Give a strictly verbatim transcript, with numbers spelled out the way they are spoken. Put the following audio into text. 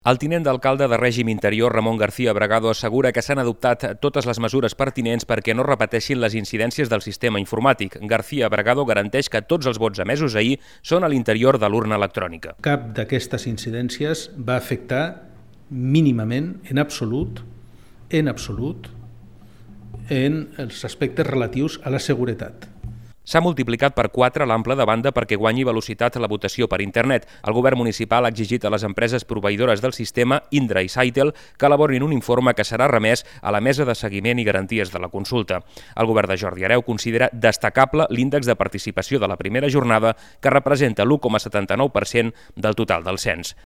El tinent d'alcalde de règim interior, Ramon García Bragado, assegura que s'han adoptat totes les mesures pertinents perquè no repeteixin les incidències del sistema informàtic. García Bragado garanteix que tots els vots emesos ahir són a l'interior de l'urna electrònica. Cap d'aquestes incidències va afectar mínimament, en absolut, en absolut, en els aspectes relatius a la seguretat. S'ha multiplicat per quatre l'ample de banda perquè guanyi velocitat la votació per internet. El govern municipal ha exigit a les empreses proveïdores del sistema, Indra i Saitel, que elaborin un informe que serà remès a la mesa de seguiment i garanties de la consulta. El govern de Jordi Hereu considera destacable l'índex de participació de la primera jornada, que representa l'u coma setanta-nou per cent del total del cens.